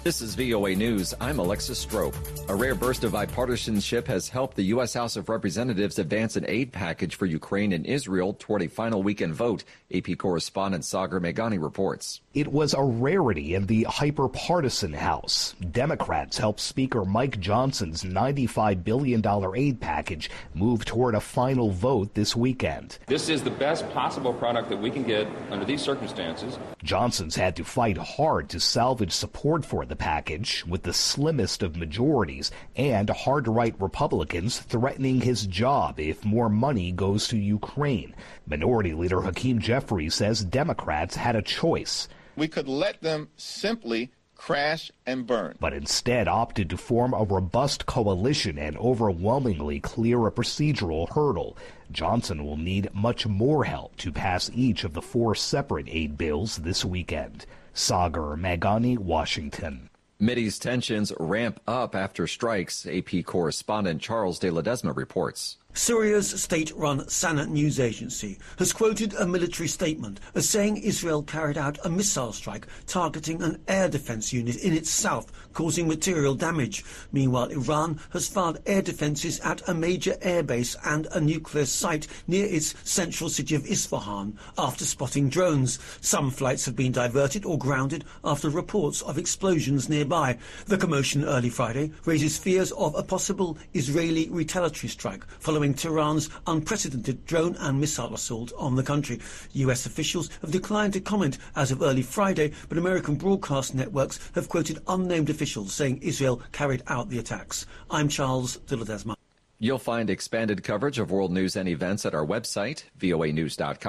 This is VOA News. I'm Alexis Strope. A rare burst of bipartisanship has helped the U.S. House of Representatives advance an aid package for Ukraine and Israel toward a final weekend vote. AP correspondent Sagar Meghani reports. It was a rarity in the hyper-partisan House. Democrats helped Speaker Mike Johnson's $95 billion aid package move toward a final vote this weekend. This is the best possible product that we can get under these circumstances. Johnson's had to fight hard to salvage support for the package, with the slimmest of majorities and hard-right Republicans threatening his job if more money goes to Ukraine. Minority Leader Hakeem Jeffries says Democrats had a choice. We could let them simply crash and burn, but instead opted to form a robust coalition and overwhelmingly clear a procedural hurdle. Johnson will need much more help to pass each of the 4 separate aid bills this weekend. Sagar Meghani, Washington. Mideast tensions ramp up after strikes. AP correspondent Charles de Ledesma reports. Syria's state-run Sana news agency has quoted a military statement as saying Israel carried out a missile strike targeting an air defense unit in its south, causing material damage. Meanwhile, Iran has fired air defenses at a major airbase and a nuclear site near its central city of Isfahan after spotting drones. Some flights have been diverted or grounded after reports of explosions nearby. The commotion early Friday raises fears of a possible Israeli retaliatory strike following Tehran's unprecedented drone and missile assault on the country. U.S. officials have declined to comment as of early Friday, but American broadcast networks have quoted unnamed officials saying Israel carried out the attacks. I'm Charles de Ledesma. You'll find expanded coverage of world news and events at our website, voanews.com.